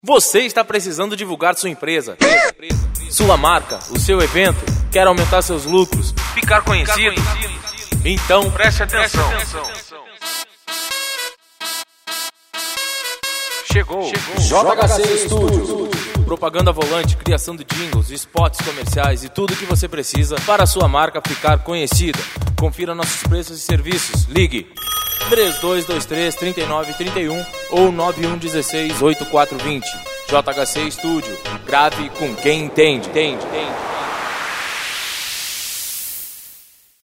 Você está precisando divulgar sua empresa, sua marca, o seu evento, quer aumentar seus lucros, ficar conhecido? Então preste atenção. Chegou JHC Studio. Propaganda volante, criação de jingles, spots comerciais e tudo o que você precisa para a sua marca ficar conhecida. Confira nossos preços e serviços. Ligue 3223-3931 ou 9116-8420. JHC Studio. Grave com quem entende.